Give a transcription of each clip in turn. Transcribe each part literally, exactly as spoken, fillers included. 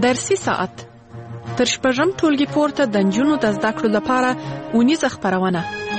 درسي ساعت تر شپږم ټولګي پورته د نجونو د زده کړو لپاره اونیزه خپرونه.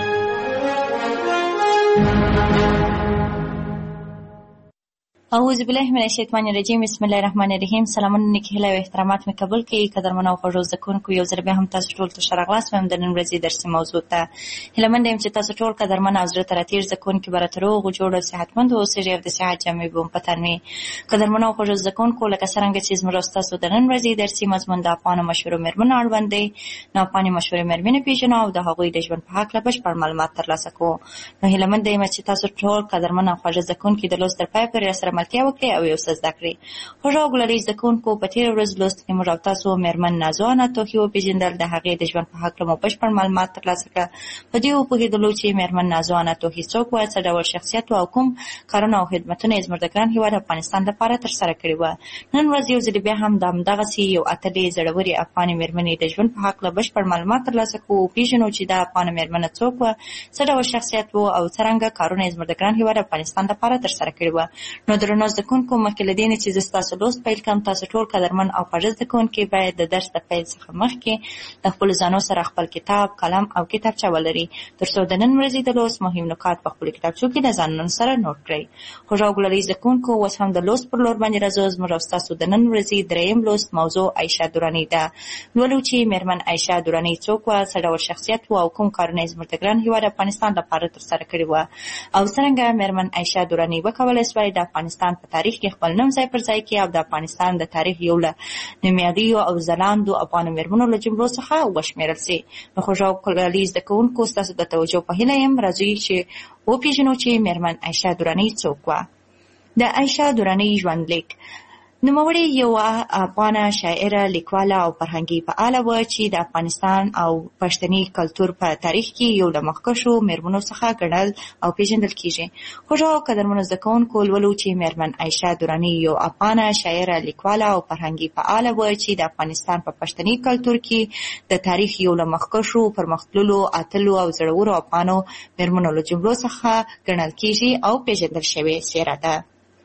اعوذ بالله من الشیطان الرجیم. بسم الله الرحمن الرحیم. سلامونه نیک هیله او احترامات مې قبول کړئ. قدرمنو او خوږو زده کوونکو، یو ځل بیا هم تاسو ټول ته ښه راغلاست وایم د نن ورځې درسي موضوع ته. هیله منده یم چې تاسو ټول قدرمن او زړه ته راتېر زده کوونکي به راته روغ جوړ او صحتمند اوسئ او د صحت جامې به مو په تن وي. قدرمنو او خوږو زده کوونکو، لکه څرنګه چې زموږ او ستاسو د نن ورځې درسي مضمون د افغانو مشهورو مېرمنو اړوند دی، نو افغاني مشهورې مېرمنې پېژنو او د هغوی د ژوند په هکله بشپړ معلومات ترلاسه کوو. نو هیله منده یم چې تاسو ټول قدرمن او خوږ زده کوونکي د لوست تر پایه پورې راسره ملتیا وکړئ او یو څه زده کړئ. خوږو او ګلالي زده کوونکو، په تېره ورځ لوست کې موږ او تاسو مېرمن نازو انا توخي وپېژندل، د هغې د ژوند په هکله مو بشپړ معلومات ترلاسه کړه. په دې وپوهېدلو چې مېرمن نازو انا توخي څوک وه، څه ډول شخصیت و او کوم کارونه او خدمتونه یې زموږ د ګران هېواد افغانستان لپاره ترسره کړي وه. نن ورځ یو ځلې بیا هم د همدغسې یو اتلې زړورې افغانې مېرمنې د ژوند په هکله بشپړ معلومات ترلاسه کوو، وپېژنو چې دا افغانه مېرمنه څوک وه، څه ډول شخصیت و او څرنګه کارونه یې زموږ د ګران هېواد افغانستان لپاره ترسره کړي وه. نو درنو زده کوونکو، مخکې له دې نه چې زه ستاسو لوست پیل کړم، تاسو ټول قدرمن او خوږ زده کوونکي باید د درس د پیل څخه مخکې د خپلو ځانو سره خپل کتاب، قلم او کتابچه ولرئ، تر څو د نن ورځې د لوست مهم نکات په خپلو کتابچو کې د ځانونو سره نوټ کړئ. خوږو او ګلالي زده کوونکو، اوس هم د لوست پر لور باندې راځو. زموږ او ستاسو د نن ورځې دریم لوست موضوع عایشه دراني ده. لولو چې مېرمن عایشه دراني څوک وه، څه ډول شخصیت و او کوم کارونه یې زموږ د ګران هېواد افغانستان لپاره ترسره کړي وه، او څرنګه مېرمن عایشه دراني وکولی سوای د افغانستان په تاریخ کې خپل نوم ځای پر ځای کړي او د افغانستان د تاریخ یو له نومیالیو او ځلانده افغانو مېرمنو له جملو څخه وشمېرل سي. نو خوږو او ګلالي زده کوونکو، ستاسو د توجه په هیله یم. راځئ چې وپېژنو چې مېرمن عایشه دراني څوک وه. د عایشه دراني ژوندلیک. نوموړې یوه افغانه شاعره، لیکواله او فرهنګي فعاله وه چې د افغانستان او پښتني کلتور په تاریخ کې یو له مخکښو مېرمنو څخه ګڼل او پېژندل کېږي. خوږو او قدرمنو زده کوونکو، لولو چې مېرمن عایشه دراني یو افغانه شاعره، لیکواله او فرهنګي فعاله وه چې د افغانستان په پښتني کلتور کې د تاریخ یو له مخکښو، پرمختللو، اتلو او زړورو افغانو مېرمنو له جملو څخه ګڼل کېږي او پېژندل شوې څېره ده.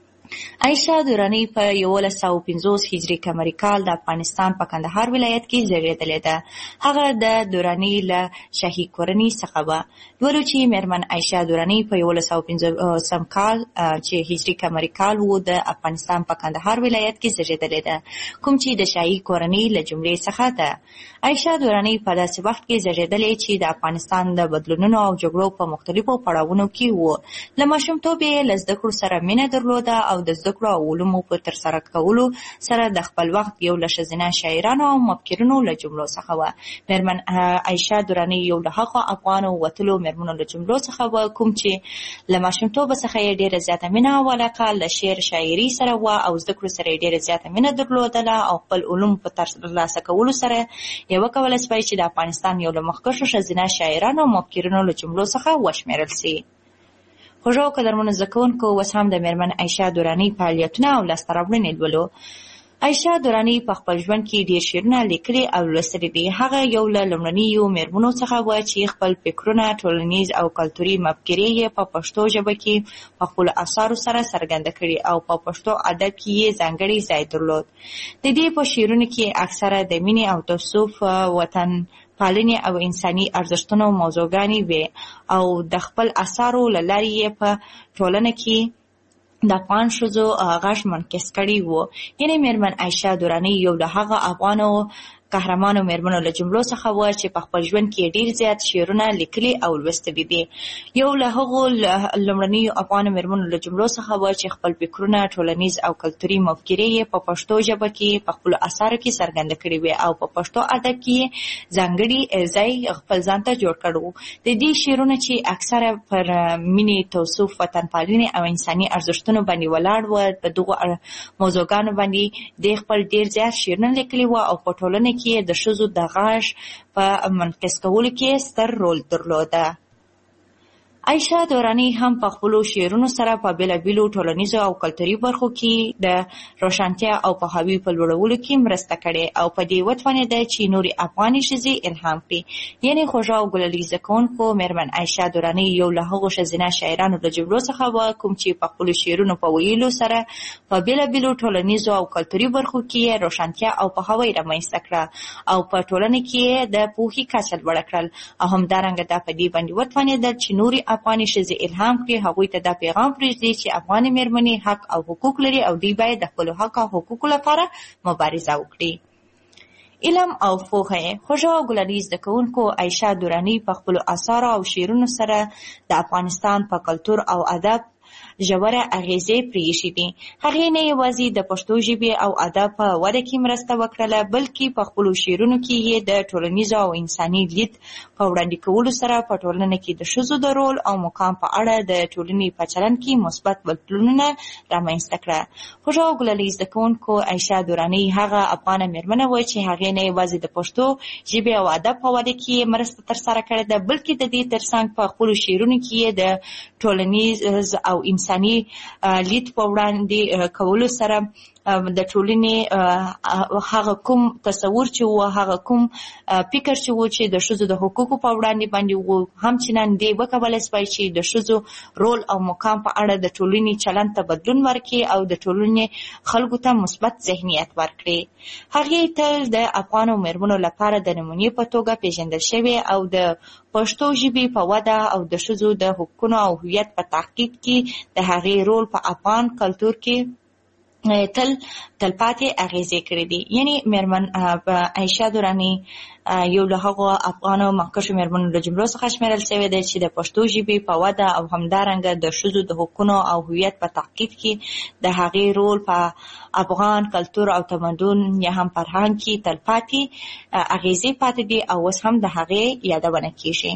عایشه دراني په یولس سوه پنځوس هجري قمري کال د افغانستان په کندهار ولایت کې زیږېدلې ده. هغه د دراني له شاهي کورنۍ څخه وه. لولو چې مېرمن عایشه دراني په یولس سوه پنځوسم کال چې هجري قمري کال و د افغانستان په کندهار ولایت کې زیږېدلې ده، کوم چې د شاهي کورنۍ له جملې څخه ده. عایشه دراني په داسې وخت کې زیږېدلې چې د افغانستان د بدلونونو او جګړو په مختلفو پړاوونو کې و. له ماشومتوبه یې له زده کړو سره مینه درلوده او د زده کړو او علومو په ترسره کولو سره د خپل وخت یو له ښځینه شاعرانو او مفکرینو له جملو څخه وه. مېرمن عایشه دراني یو له هغو افغانو وتلو مېرمنو له جملو څخه وه کوم چې له ماشومتوبه څخه یې ډېره زیاته مینه او علاقه له شعر شاعري سره وه او زده کړو سره یې ډېره زیاته مینه درلودله او خپل علوم په ترلاسه کولو سره یې وکولی سوای چې د افغانستان یو له مخکښو ښځینه شاعرانو او مفکرینو له جملو څخه وشمېرل سي. خوږو او قدرمنو زده کوونکو، اوس هم د مېرمن عایشه دراني فعالیتونه او لاسته راوړنې لولو. عایشه دراني په خپل ژوند کې ډېر شعرونه لیکلي او لوستلي دي. هغه یو له لومړنیو مېرمنو څخه وه چې خپل فکرونه، ټولنیز او کلتوري مفکورې یې په پښتو ژبه کې په خپلو اثارو سره څرګنده کړي او په پښتو ادب کې یې ځانګړی ځای درلود. د دې په شعرونو کې اکثره د مینې او تصوف، وطن پالنې او انساني ارزښتونو موضوعګانې وې او د خپل اثارو له لارې یې په ټولنه کې د افغان ښځو غږ منعکس کړی و. یعنې مېرمن عایشه دراني یو له هغه افغانو قهرمانو مېرمنو له جملو څخه وه چې په خپل ژوند کې ډېر زیات شعرونه لیکلي او لوستلي دي. یو له هغو لومړنیو افغانو مېرمنو له جملو څخه وه چې خپل فکرونه، ټولنیز او کلتوري مفکورې یې په پښتو ژبه کې په خپلو اثارو کې څرګنده کړي وې او په پښتو ادب کې یې ځانګړي ځای خپل ځان ته جوړ کړی و. د دې شعرونه چې اکثره پر مینې، تصوف، وطن پالنې او انساني ارزښتونو باندې ولاړ و، په دغو موضوعګانو باندې د خپل ډېر زیات شعرونه لیکلي و او په ټولنه کې د ښځو د غږ په منعکس کولو کې ستر رول درلوده. عایشه دورانی هم په خپلو شعرونو سره په بېلابېلو ټولنیزو او کلتوري برخو کې د روښانتیا او پوهاوي په لوړولو کې مرسته کړې او په دې وتوانېده چې نورې افغانې ښځې الهام کړي. یعنې خوږه او ګلالي زده کوونکو مېرمن عایشه دورانی یو له هغو ښځینه شاعرانو له جملو څخه وه کوم چې په خپلو شعرونو په ویلو سره په بېلابېلو ټولنیزو او کلتوري برخو کې روښانتیا او پوهاوی رامنځته کړه او په ټولنه کې د پوهې کچه لوړه کړل او همدارنګه دا په دې باندې وتوانېدل چې نورې افغاني ښځې الهام کړي، هغوی ته دا پیغام پرېږدي چې افغاني مېرمنې حق او حقوق لري او دوی باید د خپلو حق او حقوقو لپاره مبارزه وکړي. علم او پوهه. خوږه او ګلالي زده کوونکو عایشه دورانی په خپلو اثارو او شعرونو سره د افغانستان په کلتور او ادب ژوره اغیزې پرېښې دي. هغې نه یوازې د پښتو ژبې او ادب په وده کې مرسته وکړله، بلکې په خپلو شعرونو کې یې د ټولنیزو او انساني لید په وړاندې کولو سره په ټولنه کې د ښځو د رول او مقام په اړه د ټولنې په چلند کې مثبت بدلونونه رامنځته کړه. خوږه او ګلالي زده کوونکو عایشه دورانی هغه افغانه مېرمنه وه چې هغې نه یوازې د پښتو ژبې او ادب په وده کې مرسته ترسره کړې ده، بلکې د دې ترڅنګ په خپلو شعرونو کې یې د ټولنیز او انساني لید په وړاندې کولو سره د ټولنې هغه کوم تصور چې و، هغه کوم فکر چې و چې د ښځو د حقوقو په وړاندې باندې و، همچنان دې وکولی شوای چې د ښځو رول او مقام په اړه د ټولنې چلند ته بدلون ورکړي او د ټولنې خلکو ته مثبت ذهنیت ورکړي. هغې تل د افغانو مېرمنو لپاره د نمونې په توګه پیژندل شوې او د پښتو ژبې په وده او د ښځو د حقوقو او هویت په تحقیق کې د هغې رول په افغان کلتور کې تل تلپاتې اغیزې کړې دي. یعنی مېرمن عایشه دورانی یو له هغو افغانو مخکښو مېرمنو له جملو څخه شمېرل شوې ده چې د پښتو ژبې په وده او همدارنګه د ښځو د حقونو او هویت په تحقیق کې د هغې رول په افغان کلتور او تمدن یا هم فرهنګ کې تلپاتې اغیزې پاتې دي او اوس هم د هغې یادونه کېږي.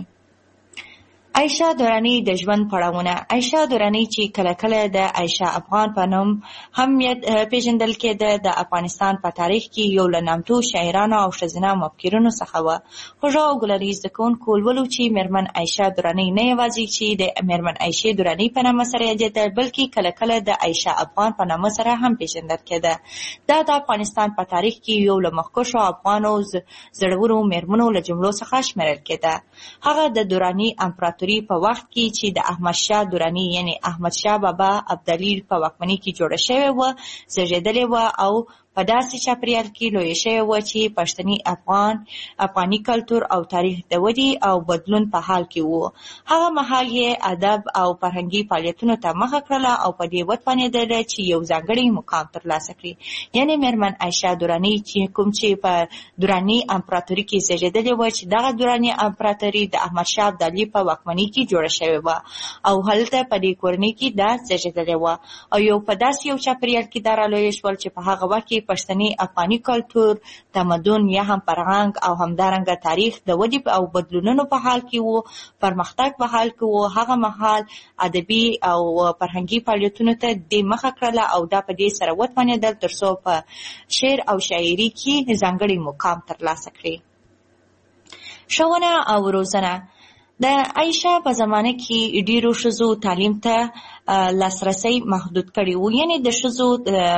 عایشه دورانی د ژوند پړاوونه. عایشه دورانی چې کله کله د عایشه افغان په نوم هم پیژندل کېده، د افغانستان په تاریخ کې یو له نامتو شاعرانو او ښځینه مفکرینو څخه وه. خوږه او ګلالي زده کوونکو ولولو چې مېرمن عایشه دورانی نه یوازې چې د مېرمن عایشې دورانی په نامه سره یادېده، بلکې کله کله د عایشه افغان په نامه سره هم پیژندل کېده. دا د افغانستان په تاریخ کې یو له مخکښو افغانو زړورو مېرمنو له جملو څخه شمېرل کېده. هغه د دورانی امپراتوري په وخت کې چې د احمد شاه دورانی یعنی احمد شاه بابا ابدالي په واکمنۍ کې جوړه شوې وه زېږېدلې وه او په داسې چاپریال کې لویه شوې وه چې پښتني افغان افغاني کلتور او تاریخ د ودې او بدلون په حال کې وو. هغه مهال یې ادب او فرهنګي فعالیتونو ته مخه کړله او په دې وتوانېدله چې یو ځانګړی مقام ترلاسه کړي. یعنې مېرمن عایشه دورانی چې کوم چې په دوراني امپراتوري کې زېږېدلې وه چې دغه دوراني امپراتوري د احمد شاه ابدالي په واکمنۍ کې جوړه شوې وه او هلته په دې کورنۍ کې دا زېږېدلې وه او یو په داسې یو چاپریال کې دا رالویه شول چې په هغه وخت کې پښتني افغاني کلتور، تمدن یا هم فرهنګ او همدارنګه تاریخ د ودې او بدلونونو په حال کې وو، پرمختګ په حال کې وو. هغه مهال ادبي او فرهنګي فعالیتونو ته د مخه کړله او دا په دې سره وتوانېدل تر څو په شعر او شاعري کې ځانګړی مقام ترلاسه کړي. ښوونه او روزنه. د عایشه په زمانه کې ډیرو ښځو تعلیم ته لاسرسی محدود کړی وو، یعنی د ښځو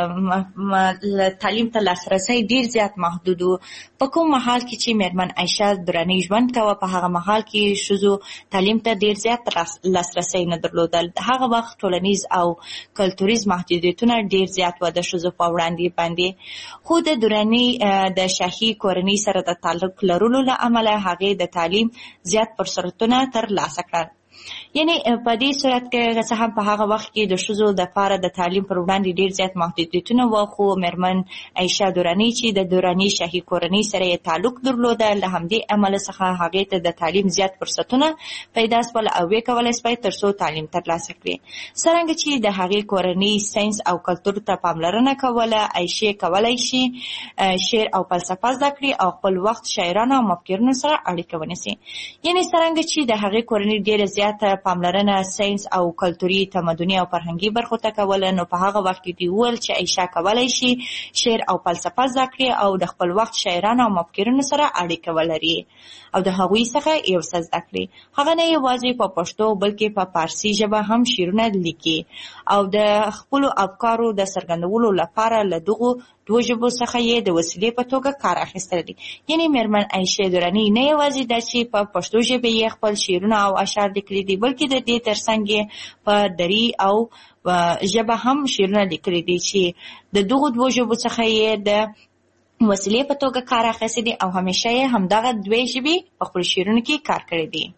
تعلیم ته لاسرسی ډیر زیات محدود وو. په کوم مهال کې چې مېرمن عایشه دراني ژوند کوه په هغه مهال کې ښځو تعلیم ته ډیر زیات لاسرسی نه درلودل. هغه وخت ټولنیز او کلتوریز محدودیتونه ډیر زیات وو د ښځو په وړاندې باندې، خو د دراني د شاهي کورنۍ سره د تعلق لرلو له امله هغې د تعلیم زیات فرصتونه ترلاسه کړل. یعنی په دې صورت کې څه هم په هغه وخت کې د ښځو دپاره د تعلیم پر وړاندې ډیر زیات محدودیتونه وو، خو مېرمن عایشه دورانی چې د دوراني شاهي کورنۍ سره یې تعلق درلوده، له همدې امله څخه هغې ته د تعلیم زیات فرصتونه پیدا شول او ویې کولی شوی تر څو تعلیم ترلاسه کړي. څرنګه چې د هغې کورنۍ ساینس او کلتور ته پاملرنه کوله، عایشې کولی شي شعر او فلسفه زده کړي او خپل وخت شاعرانو او مفکرینو سره اړیکه ونیسي. یعنې څرنګه چې د هغې کورنۍ ډیره زیات زیاته پاملرنه ساینس او کلتوري تمدني او فرهنګي برخو ته کوله، نو په هغه وخت کې دوی وویل چې عایشه کولی شي شعر او فلسفه زده کړي او د خپل وخت شاعرانو او مفکرینو سره اړیکه ولري او د هغوی څخه یو څه زده کړي. هغه نه یوازې په پښتو بلکې په فارسي ژبه هم شعرونه لیکي او د خپلو افکارو د څرګندولو لپاره له دغو دوه ژبو څخه یې د وسیلې په توګه کار اخیستلی دی. یعنې میرمن عایشه دراني نه یوازې دا چې په پښتو ژبه یې خپل شعرونه او اشعار لیکلي دي، بلکې د دې ترڅنګ یې په دري او ژبه هم شعرونه لیکلي دي چې د دغو دوه ژبو څخه یې د وسیلې په توګه کار اخیستی دی او همیشه یې همدغه دوې ژبې په خپلو شعرونو کې کار کړی دی.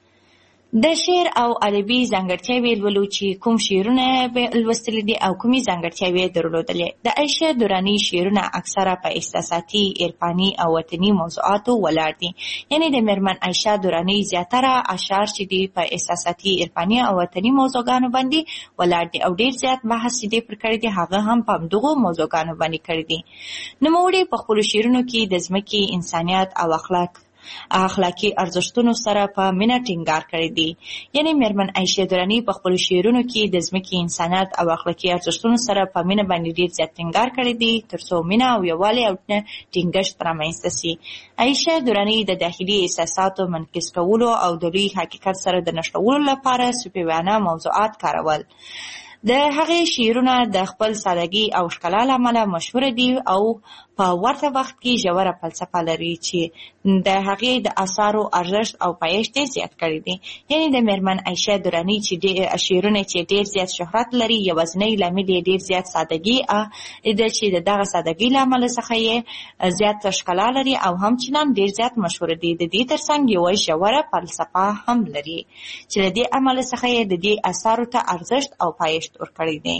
د شعر او ادبي ځانګړتیاوې لولو چې کوم شعرونه به لوستلي دي او کومې ځانګړتیاوې یې درلودلې. د عایشه دراني شعرونه اکثره په احساساتي، عرفاني او وطني موضوعاتو ولاړ دي. یعنې د میرمن عایشه دراني زیاتره اشعار چې دي په احساساتي، عرفاني او وطني موضوعګانو باندې ولاړ دي او ډېر زیات بحث چې دی پر کړی دی هغه هم په همدغو موضوعګانو باندې کړی دي. نوموړي په خپلو شعرونو کې د ځمکې، انسانیت او اخلاق اخلاقي ارزښتونو سره په مینه ټینګار کړی دی. یعنې میرمن عایشه دراني په خپلو شعرونو کې د ځمکې، انسانیت او اخلاقي ارزښتونو سره په مینه باندې ډېر زیات ټینګار کړی دی تر څو مینه او یووالی او ټینګښت رامنځته سي. عایشه دراني د داخلي احساساتو منعکس کولو او د لوی حقیقت سره د نښلولو لپاره صوفیانه موضوعات کارول. د هغې شعرونه د خپل سادګي او ښکلا له امله مشهوره دي او په ورته وخت کې ژوره فلسفه لري چې د هغې د اثارو ارزښت او پایښت یې زیات کړی دی. یعنې د میرمن عایشه دراني چې شعرونه چې ډېر زیات شهرت لري، یوازینی لامل یې ډېر زیات سادګي ده چې د دغه سادګۍ له امله څخه یې زیات ښکلا لري او همچنان ډېر زیات مشهوره دي. د دې ترڅنګ یوه ژوره فلسفه هم لري چې له دې امله څخه یې د دې اثارو ته ارزښت او پایښت ورکړی دی.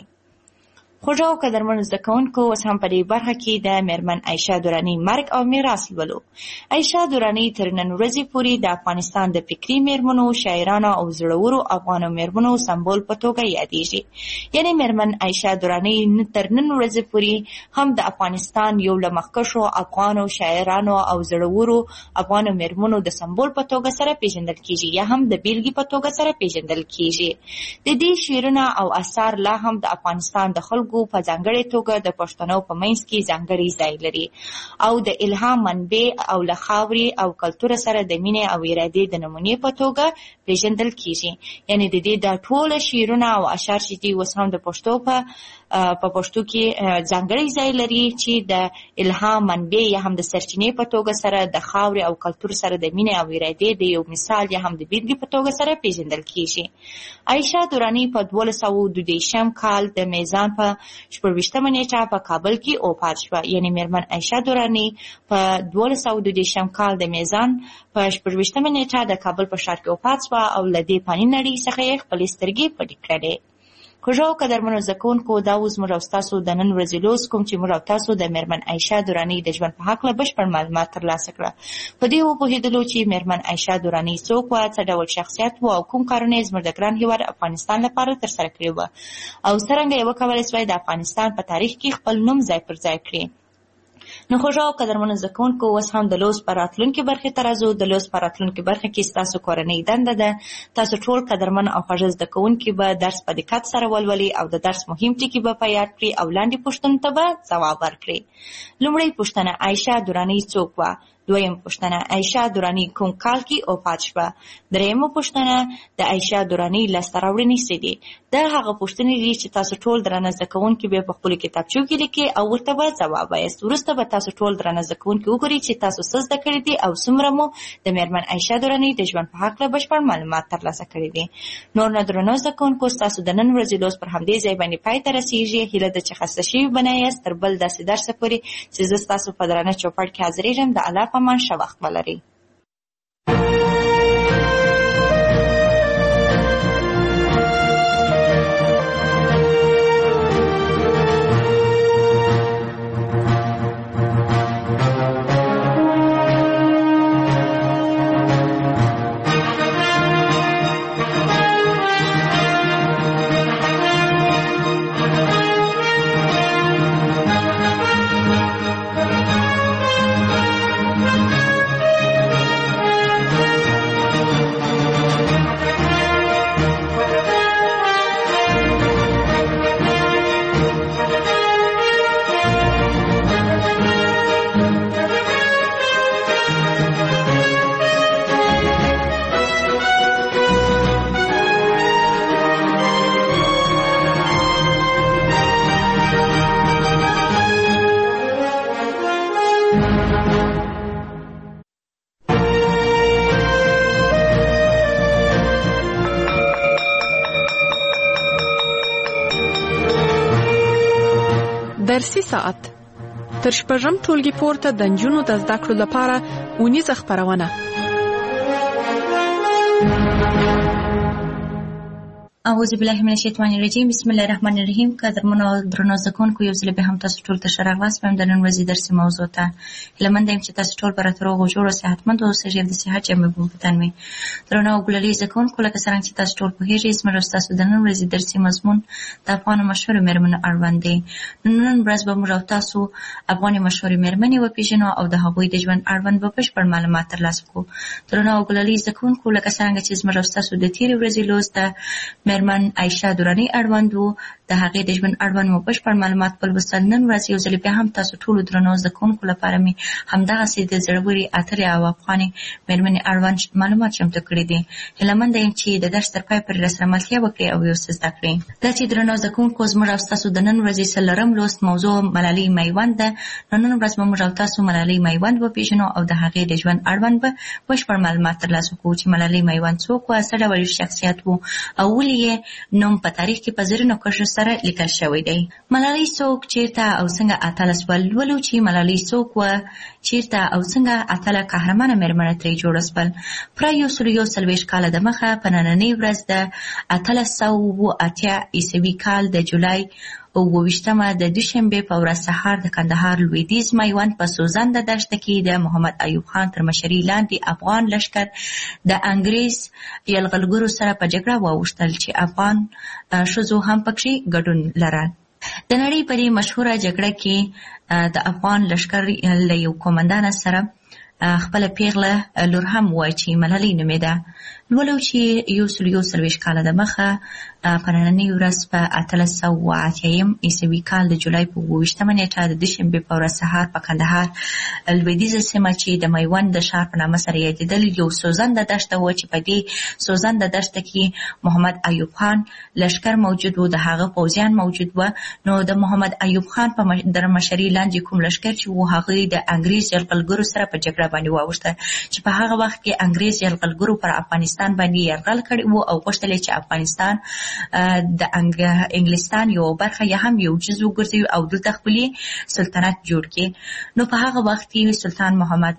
خوږه او قدرمنو زده کوونکو، اوس هم په دې برخه کې د میرمن عایشه دراني مرګ او میراث لولو. عایشه دراني تر نن ورځې پورې د افغانستان د فکري میرمنو، شاعرانو او زړورو افغانو میرمنو سمبول په توګه یادېږي. یعنې میرمن عایشه دراني تر نن ورځې پورې هم د افغانستان یو له مخکښو افغانو شاعرانو او زړورو افغانو میرمنو د سمبول په توګه سره پیژندل کیږي یا هم د بیلګې په توګه سره پیژندل کیږي. د دې شعرونه او اثار لا هم د افغانستان د خلکو په ځانګړې توګه د پښتنو په منځ کې ځانګړی ځای لري او د الهام منبع او له خاورې او کلتور سره د مینې او ارادې د نمونې په توګه پیژندل کیږي. یعنې د دې دا ټول شعرونه او اشعار چې دي اوس هم د پښتو په په پښتو کې ځانګړی ځای لري چې د الهام منبع یا هم د سرچینې په توګه سره د خاورې او کلتور سره د مینې او ارادې د یو مثال یا هم د بیلګې په توګه سره پیژندل کیږي. عایشه دراني په دولس سوه دوه دېرشم کال د میزان په شپږویشتمه نیټه په کابل کې وفات شوه. یعنې میرمن عایشه دراني په دولس سوه دوه دېرشم کال د میزان په شپږویشتمه نیټه د کابل په ښار کې وفات شوه او له دې فاني نړۍ څخه یې خپلې سترګې پټې کړې. خوږه او قدرمنو زده کوونکو، دا اوس موږ او ستاسو د نن ورځې لوست کوم چې موږ او تاسو د میرمن عایشه دراني د ژوند په هکله بشپړ معلومات ترلاسه کړه. په دې وپوهېدلو چې میرمن عایشه دراني څوک وه، څه ډول شخصیت و او کوم کارونه یې زموږ د ګران هېواد افغانستان لپاره ترسره کړي وه او څرنګه یې وکولی سوای د افغانستان په تاریخ کې خپل نوم ځای پر ځای کړي. نو خوږه او قدرمنو زده کوونکو، اوس هم د لوست په راتلونکې برخې ته راځو. د لوست په راتلونکې برخه کې ستاسو کورنۍ دنده ده تاسو ټول قدرمن او خوږه زده کوونکي به درس په دقت سره ولولئ او د درس مهم ټکي به په یاد کړئ او لاندې پوښتنو ته به ځواب ورکړئ. لومړۍ پوښتنه: عایشه دراني څوک وه؟ دویم پوښتنه: عایشه دراني کوم کال کې وفات شوه؟ دریمه پوښتنه: د عایشه دراني لاسته راوړنې څه دي؟ دا هغه پوښتنې دي چې تاسو ټول درانه زده کوونکي به په خپلو کتابچو کې لیکئ او ورته به ځواب وایاست. وروسته به تاسو ټول درانه زده کوونکي وګورئ چې تاسو څه زده کړي دي او څومره مو د میرمن عایشه دراني د ژوند په هکله بشپړ معلومات ترلاسه کړي دي. نور نو درنو زده کوونکو، ستاسو د نن ورځې لوست پر همدې ځای باندې پای ته رسېږي. هیله ده چې خسته شوي به نه یاست. تر بل داسې درسه پورې چې زه ستاسو په درانه چوپړ کې حاضرېږم، د الله په امان ښه وخت ولرئ. فارسي ساعت تر شپږم ټولګي پورته د نجونو د زده کړو لپاره اونیزه خپرونه. اعوذ بالله من الشیطان الرجیم. بسم الله الرحمن الرحیم. قدرمنو درنو زکونکو یو ځل به هم تاسو ټول ته ښه راغلاست. په نن ورځې درسي موضوع ته هیله مند یم چې تاسو ټول به راته روغ او جوړ او صحتمند اوسئ. د صحت جامې به په تن وي. درنو ګلالي زکونکو لکه څنګه چې تاسو ټول پوهیږئ زموږ تاسو د نن ورځې درسي مضمون د افغان مشهور مېرمنو اړوند دی. نن ورځ به موږ تاسو افغان مشهور مېرمنې وپېژنو او د هغوی د ژوند اړوند به بشپړ معلومات ترلاسه کړو. درنو ګلالي زکونکو لکه څنګه چې زموږ تاسو د تېرې ورځې لوست د مېرمن عایشه دراني اړوند وو، د هغې د ژوند اړوند مو بشپړ معلومات ولوستل. نن ورځ یو ځل بیا هم تاسو ټولو درنو زده کوونکو لپاره مې همدغسې د زړورې اترې او افغانې مېرمنې اړوند معلومات چمتو کړي دي. هیله منده یم چې د درس تر پای پورې راسره ملتیا وکړئ او یو څه زده کړئ. دا چې درنو زده کوونکو زموږ او ستاسو د نن ورځې څلورم لوست موضوع ملالۍ میوند ده. نو نن ورځ به موږ او تاسو ملالۍ میوند وپېژنو او د هغې د ژوند اړوند به بشپړ معلومات ترلاسه کړو چې ملالۍ میوند څوک وه، څه ډول شخصیت و او ولې یې نوم په تاریخ کې په زرینو کرښو سره لیکل شوی دی. ملالۍ څوک، چیرته او څنګه اتله سول؟ ولولو چې ملالۍ څوک وه، چیرته او څنګه اتله قهرمانه مېرمنه ترې جوړه سول. پوره یو سل یو څلوېښت کاله دمخه په نننۍ ورځ د اتلس سوه اووه اتیا عیسوي کال د جولای اووه ویشتمه د دوشنبې په ورځ سهار د کندهار لویدیځ میوند په سوزنده دښته کې د محمد ایوب خان تر مشرۍ لاندې افغان لښکر د انګریز یرغلګرو سره په جګړه واوښتل چې افغان ښځو هم پکې ګډون لرل. د نړۍ په دې مشهوره جګړه کې د افغان لښکر له یو قومندان سره خپله پیغله لور هم وه چې ملالۍ نومېده. لولو چې یو سل یو څلوېښت کاله دمخه په نننۍ ورځ په اتلس سوه اووه اتیایم عیسوي کال د جولای په اووه ویشتمه نېټه د دوشنبې په ورځ سهار په کندهار لویدیځه سیمه چې د میوند د ښار په نامه سره یادېدل یو سوزنده دښته وه چې په دې سوزنده دښته کې محمد ایوب خان لښکر موجود و، د هغه پوځیان موجود وه. نو د محمد ایوب خان په در مشرۍ لاندې کوم لښکر چې و هغوی د انګریز یرغلګرو سره په جګړه باندې واوښته چې په هغه وخت کې انګریز یرغلګرو پر افغانستان باندې یرغل کړی و او غوښتل چې افغانستان د انګلستان یو برخه یا هم یو جز وګرځوي او دلته خپل سلطنت جوړ کړي. نو په هغه وخت کې سلطان محمد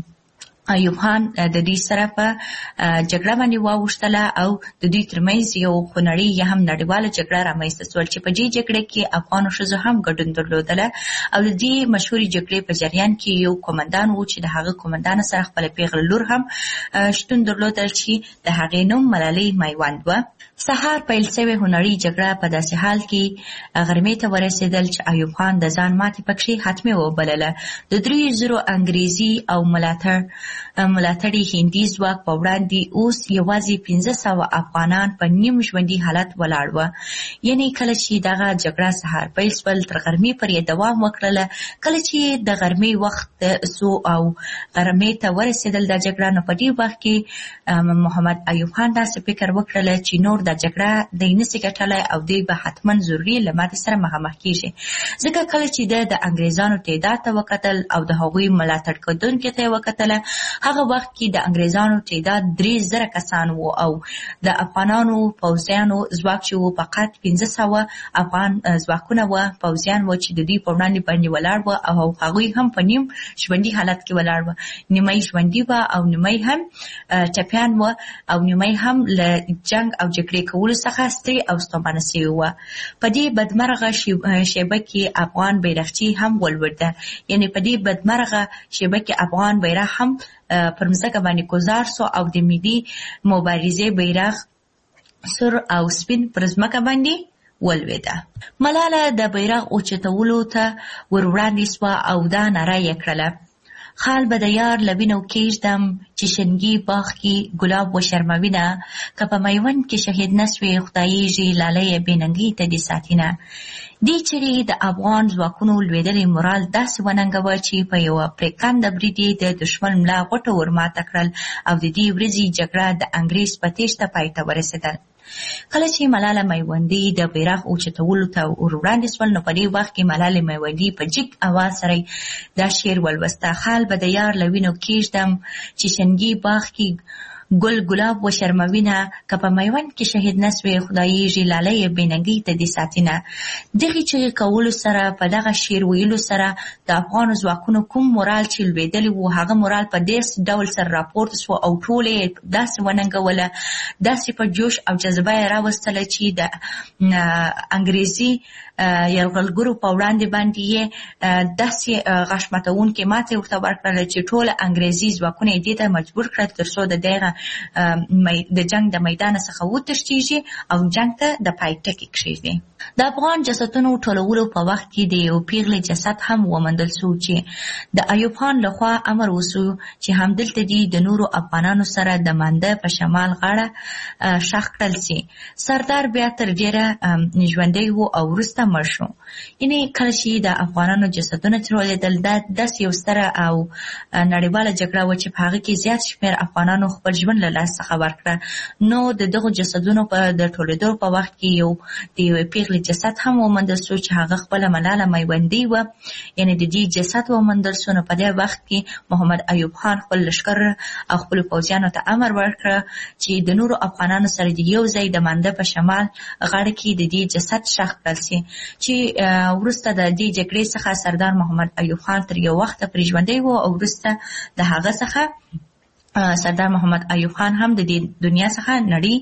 ایوب خان د دوی سره په جګړه باندې واوښتله او د دوی ترمنځ یو خونړۍ یا هم نړیواله جګړه رامنځته سول چې په دې جګړه کې افغانو ښځو هم ګډون درلودله او د دې مشهورې جګړې په جریان کې یو قومندان و چې د هغه قومندان سره خپله پیغله لور هم شتون درلودل چې د هغې نوم ملالۍ میوند وه. سهار پیل شوې هنري جګړه په داسې حال کې غرمې ته ورسېدل چې ایوب خان د ځان ماتې پکې حتمي وبلله. د دریو زرو انګریزي او ملاتړ ملاتړي هندي ځواک په وړاندې اوس یوازې پنځه سوه افغانان په نیم ژوندي حالت ولاړ وه. یعنې کله چې دغه جګړه سهار پیل شول تر غرمې پورې دوام وکړله. کله چې د غرمې وخت سو او غرمې ته ورسېدل دا جګړه، نو په دې وخت کې محمد ایوب خان داسې فکر وکړله چې نور دا جګړه دی نسي ګټلی او دوی به حتما ضروري له ماتې سره مخامخ کېږي. ځکه کله چې د د انګریزانو تعداد ته وکتل او د هغوی ملاتړ کوونکو ته یې وکتله، هغه وخت کې د انګریزانو تعداد درې زره کسان وو او د افغانانو پوځیانو ځواک چې وو فقط پنځه سوه افغان ځواکونه وه، پوځیان وو چې د دوی په وړاندې باندې ولاړ وه او هغوی هم په نیم ژوندي حالت کې ولاړ وه. نیمه ژوندي وه او نیمه هم ټپیان وه او نیمه هم له جنګ او جګړې کولو څخه ستړي او ستومانه شوي وه. په دې بدمرغه شیبه کې افغان بیرغچی هم ولوېده. یعنې په دې بدمرغه شیبه کې افغان بیرغ هم پر مځکه باندې ګذار سو او د ملي مبارزې بیرغ سور او سپین پر مځکه باندې ولوېده. ملاله د بیرغ اوچتولو ته ور وړاندې سوه او دا ناره یې کړله: خال به د یار له وینو کېږدم چې شنګي باغ کې ګلاب وشرموینه، که په میوند کې شهید نه سوې خدایېږي لالی یې بېننګۍ ته دې ساتینه. دې چیرې د افغان ځواکونو لوېدلې مورال داسې وننګوه چې په یوه پرېکنده برید یې د دښمن ملا غوټه ورماته کړل او د دې ورځې جګړه د انګریز په تېښته پای ته ورسېدل. کله چې ملاله میوندي د بیرغ اوچتولو ته ور وړاندې سول، نو په دې وخت کې ملاله میوندي په جګ اواز سره دا شعر ولوسته: خال به د یار له وینو کېږدم چې شنګي باغ کې ګل ګلاب و شرموینه که په میوند کې شهید نسوې خدایږي لالی بېننګۍ ته دې ساتینه. دغې چغې کولو سره په دغه شعر ویلو سره د افغانو ځواکونو کوم مورال چې لوېدلی و هغه مورال په داسې ډول سره راپورته سو او ټوله یې داسې وننګوله، داسې په جوش او جذبه یې راوستله چې د انګریزي یرغلګرو په وړاندې باندې یې داسې غاښ ماتونکې ماتې ورته ورکړله چې ټول انګریزي ځواکونه یې دې ته مجبور کړل تر څو د دغه د جنګ د میدانه څخه وتښتېږي او جنګ ته د پای ټکی کښېږدي. د افغان جسدونو ټولولو په وخت کې د یو پیغلې جسد هم وموندل سو چې د ایوب خان لخوا امر وسو چې همدلته دې د نورو افغانانو سره د مانده په شمال غاړه ښخ کړل سي. سردار بیا تر ډېره ژوندی و او وروسته مړ شو. یعنې کله چې د افغانانو جسدونه ټولېدل دا داسې یو ستره او نړیواله جګړه وه چې په هغه کې زیات شمېر افغانانو خپل ژوند له لاس څخه ورکړه. نو د دغو جسدونو په د ټولېدو په وخت کې یو د یوې پیغلې جسد هم وموندل سو چې هغه خپله ملاله میوندۍ وه، یعنې د دې جسد وموندل سو. نو په دې وخت کې محمد ایوب خان خپل لښکر او خپلو پوځیانو ته امر ورکړه چې د نورو افغانانو سره د یو ځای د مانده په شمال غاړه کې د دې جسد ښخ کړل سي چې وروسته د دې جګړې څخه سردار محمد ایوب خان تر یو وخته پرې ژوندی و او وروسته د هغه څخه سردار محمد ایوب خان هم د دې دنیا څخه نړۍ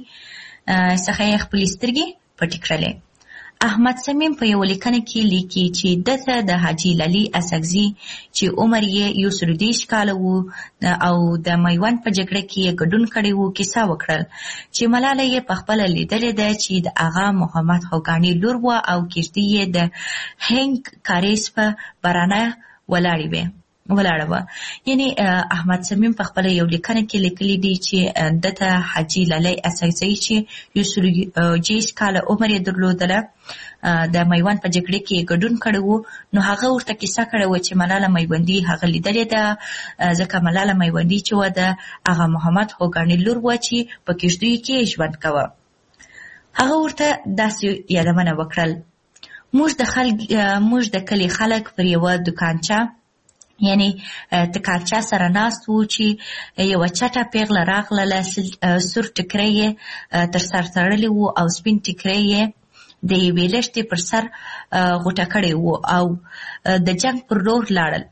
څخه یې خپلې سترګې پټې کړلې. احمد صمیم په یو لیکنه کې لیکي چې دته د حاجي لالي اسکزي چې عمر یې یو سل دېرش کاله و او د میوند په جګړه کې یې ګډون کړی و کیسه وکړل چې ملاله یې په خپله لیدلې ده چې د آغا محمد خوګاني لور وه او کښتۍ یې د هنګ کاریز په برانه ولاړې وې ولاړه وه. یعنې احمد صمیم په خپله یو لیکنه کې لیکلی دی چې دته حاجي لالی اسکزي چې یو سل دېرش کاله عمر یې درلودله د میوند په جګړې کې یې ګډون کړی و. نو هغه ورته کیسه کړې وه چې ملاله میوندي هغه لیدلې ده، ځکه ملاله میوندي چې وه د آغا محمد خوګاني لور وه چې په کښتیو کې یې ژوند کوه. هغه ورته داسې یادونه وکړل: موږ د خلک موږ د کلي خلک پر یوه دوکانچه یعنی تکارچا سره ناست وو چې یوه چټه پیغله راغله، سور ټکری یې تر سر تړلی وو او سپین ټکری یې د یوې لښتې پر سر غوټه کړی وو او د جنګ پر لور لاړل.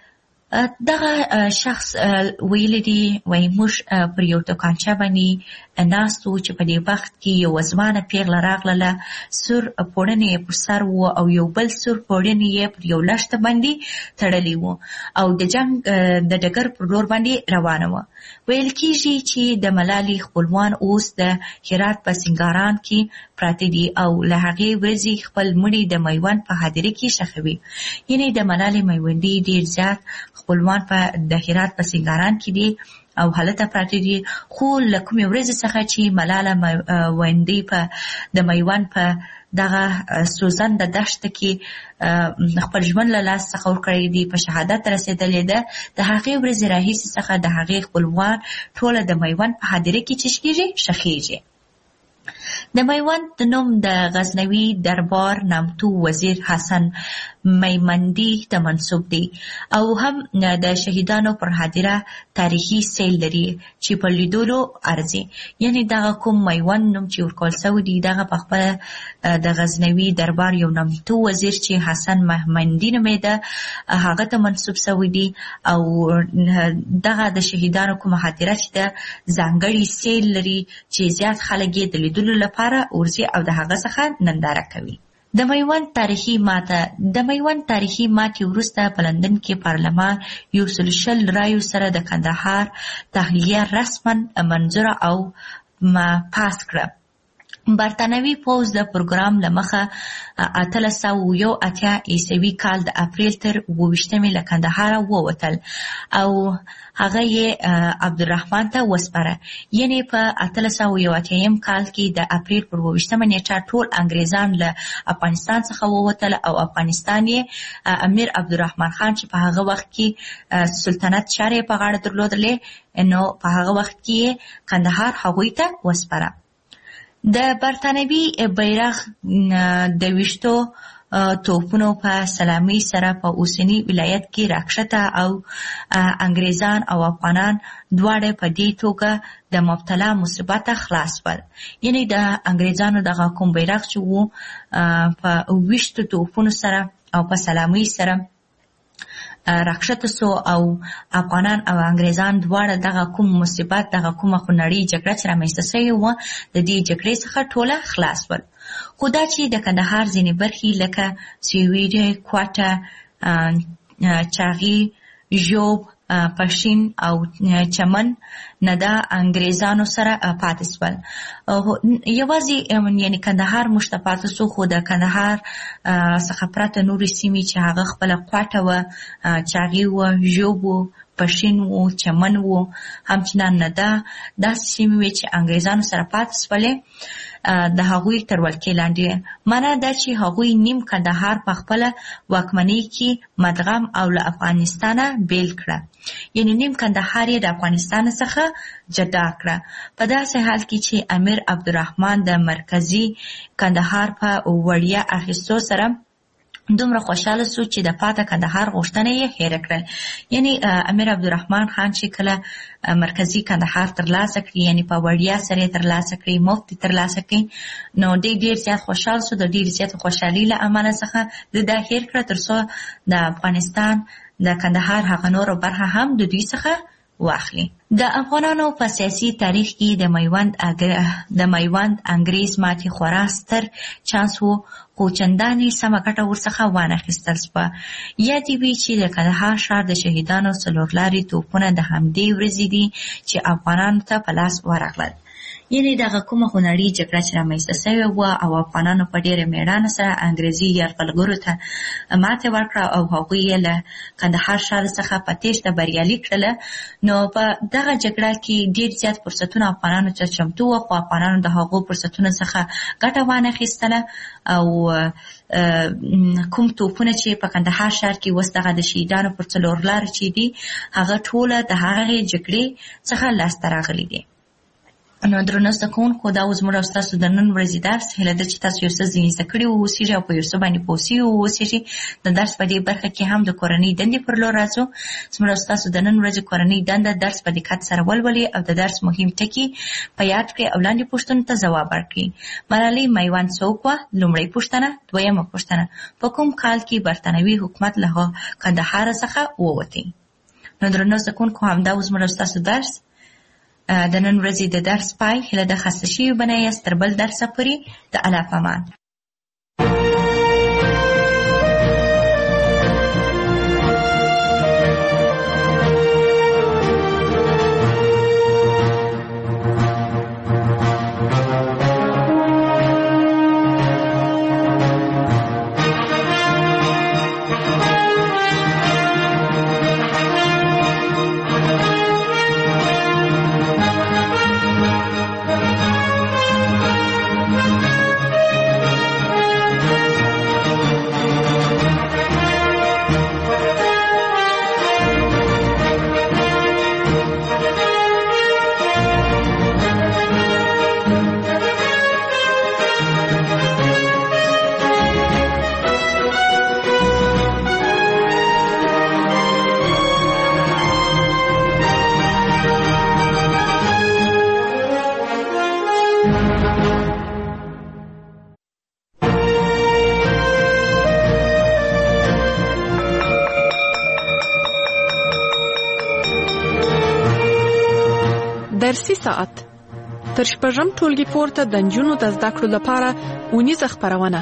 دغه شخص ویلی دی وایي موږ پر یو دوکانچه باندې ناست وو چې په دې وخت کې یو ځوانه پیغله راغله، سور پوړنې یې پر سر وو او یو بل سور پوړنې یې پر یو لښته باندې تړلی وو او د جنګ د ډګر پر لور باندې روانه وه. ویل کېږي چې د ملالې خپلوان اوس د هرات په سنګاران کې پراته دي او له هغې ورځې خپل مړي د میوند په هدیره کې ښخوي. یعنې د ملالې میوندي ډېر زیات خپلوان په د هرات په سنګاران کې دي او هلته پراته دي، خو له کومې ورځې څخه چې ملاله میوندي په د میوند په دغه سوزنده دښته کې خپل ژوند له لاس څخه ورکړی دي، په شهادت رسېدلې ده، د هغې ورځې راهیسې څخه د هغې خپلوان ټوله د میوند په هدیره کې چې کېږي ښخېږي. د میوند د نوم د غزنوي دربار نامتو وزیر حسن میمندي ته منسوب دی او هم د شهیدانو پر هدیره تاریخي سیل لري چې په لیدلو ارزي. یعنې دغه کوم میوند نوم چې ورکول سوی دی دغه په خپله د غزنوي دربار یو نامتو وزیر چې حسن میمندي نومېده هغه ته منسوب سوی دی او دغه د شهیدانو کومه هدیره چې د ځانګړي سیل لري چې زیات خلک یې د لیدلو لپاره ورځي او د هغه څخه ننداره کوي. د میوند تاریخي ماته د میوند تاریخي ماتې وروسته په لندن کې پارلمان یو سل شل رایو سره د کندهار تحلیه رسما منظوره او پاس کړه. برطانوي پوځ د پروګرام له مخه اتلس سوه یو اتیا عیسوي کال د اپریل تر اووه ویشتمې له کندهاره ووتل او هغه یې عبدالرحمن ته وسپاره. یعنې په اتلس سوه یو اتیایم کال کې د اپریل پر اووه ویشتمه نیټه ټول انګریزان له افغانستان څخه ووتل او افغانستان یې امیر عبدالرحمن خان چې په هغه وخت کې سلطنت چارې په غاړه درلودلې نو په هغه وخت کې کندهار هغوی ته وسپاره. د برطانوي بیرغ د ویشتو توپونو په سلامي سره په اوسني ولایت کې راکښته او انګریزان او افغانان دواړه په دې توګه د مبتلا مصیبت خلاص ول. یعنی د انګریزانو دغه کوم بیرغ چې وو په ویشتو توپونو سره او په سلامي سره راکښته سو او افغانان او انګریزان دواړه دغه کوم مصیبت دغه کومه خونړۍ جګړه چې رامنځته سوې وه د دې جګړې څخه ټوله خلاص ول. خو دا چې د کندهار ځینې برخې لکه سویډه، کوټه، چاغي، ژوب، پښین او چمن نه د انګریزانو سره پاتې سول. یوازې یعنی کندهار موږ ته پاتې سو، خو د کندهار څخه پرته نورې سیمې چې هغه خپله کوټه وه، چاغي وه، ژوب وو، پښین وو، چمن وو، همچنان نه ده داسې سیمې وې چې انګریزانو سره پاتې سولې د هغوی تر ولکې لاندې. معنا دا چې هغوی نیم کندهار په خپله واکمنۍ کې مدغم او له افغانستانه بیل کړه، یعنی نیم کندهار یې د افغانستان څخه جدا کړه. په داسې حال کې چې امیر عبدالرحمن د مرکزي کندهار په وړیا اخیستو سره دومره خوشحاله سو چې د پاته کندهار غوښتنه یې هېره کړه. یعنی امیر عبدالرحمن خان چې کله مرکزي کندهار ترلاسه کړي، یعنی په وړیا سره یې ترلاسه کړي، مفت ترلاسه کړي، نو دی ډېر زیات خوشحال سو. د ډېر زیات خوشحالۍ له امله څخه د دا هېر کړه تر څو د افغانستان د کندهار هغه نورو برخه هم د دوی څخه واخلي. د افغانانو په سیاسي تاریخ کې د میوند د میوند انګریز ماتې خورا ستر چانس وو، خو چندانې سمه ګټه ورڅخه وانخیستل سوه. یا دې وي چې د کندهار ښار د شهیدانو څلور لارې توپونه د همدې ورځې دي چې افغانانو ته په لاس ورغلل. یعنی دغه کومه خونړۍ جګړه چې رامنځته سوې وه او افغانانو په ډېره مېړانه سره انګریزي یرغلګرو ته ماتې ورکړه او هغوی یې له کندهار ښار څخه په تېښته بریالي کړله. نو په دغه جګړه کې ډېر زیات فرصتونه افغانانو ته چمتو وه، خو افغانانو د هغو فرصتونو څخه ګټه وانخیستله او کوم توپونه چې په کندهار ښار کې اوس دغه د شهیدانو پر څلور لارې چې دي هغه ټوله د هغې جګړې څخه لاسته راغلي دي. نو درنو زده کوونکو، دا اوس زموږ او ستاسو د نن ورځې درس. هیله ده چې تاسو یو څه ځینې زده کړي واوسېږئ او په یو څه باندې پوه سوي واوسېږئ. د درس په دې برخه کې هم د کورنۍ دندې پر لور راځو. زموږ او ستاسو د نن ورځې کورنۍ دنده درس په دقت سره ولولئ او د درس مهم ټکي په یاد کړئ او لاندې پوښتنو ته ځواب ورکړئ. ملالۍ میوند څوک وه؟ لومړۍ پوښتنه. دویمه پوښتنه، په کوم کال کې برتانوي حکومت له کندهار څخه ووتی؟ نو درنو زده کوونکو، همدا اوس زموږ او ستاسو درس د نن ورځې د درس پای. هیله ده خسته شوي به نه یاست. تر بل درسه پورې د الله په امان. درسي ساعت تر شپږم ټولګي پورته د نجونو د زده کړو لپاره اونیزه خپرونه.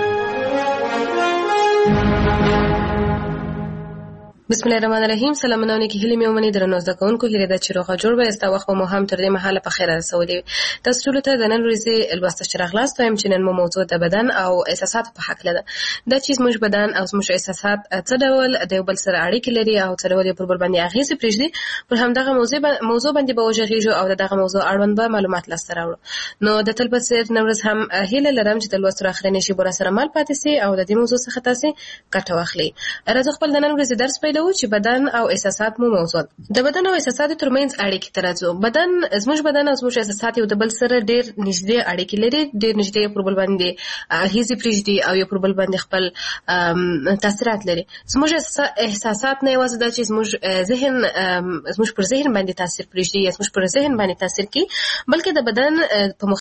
بسم الله الرحمن الرحیم. سلامونه نیکی هیلې مې ومنئ. درنو زده کوونکو، هیله ده چې روغه جوړ به یاست او وخت به مو هم تر دې مهاله په خیر رسولی وي. تاسو ټولو ته د نن ورځې لوسته چې راغلاست. وایم چې نن مو موضوع د بدن او احساساتو په هکله ده. دا چې زموږ بدن او زموږ احساسات څه ډول د یو بل سره اړیکې لري او څه ډول یې پر بل باندې اغېزې پرېږدي، پر همدغه موضوع موضوع باندې به وغږېږو او د دغه موضوع اړوند به معلومات لاسته راوړو. نو د تل په څېر نن ورځ هم هیله لرم چې د لوستو اخرنۍ شېبو راسره مل پاتې سي او د دې موضوع څخه تاسې ګټه واخلئ. راځو خپل د نن ورځې درس پیلوو. وو چې بدن او احساسات مو موضوع د بدن او احساساتو ترمنځ اړیکې ته راځو. بدن زموږ بدن او زموږ احساسات یو د بل سره ډېر نږدې اړیکې لري، ډېر نږدې پر بل باندې اغېزې پرېږدي او یو پر بل باندې خپل تاثیرات لري. زموږ احساسات نه یوازې دا چې زموږ ذهن زموږ پر ذهن باندې تاثیر پرېږدي یا زموږ پر ذهن باندې تاثیر کوي، بلکې د بدن په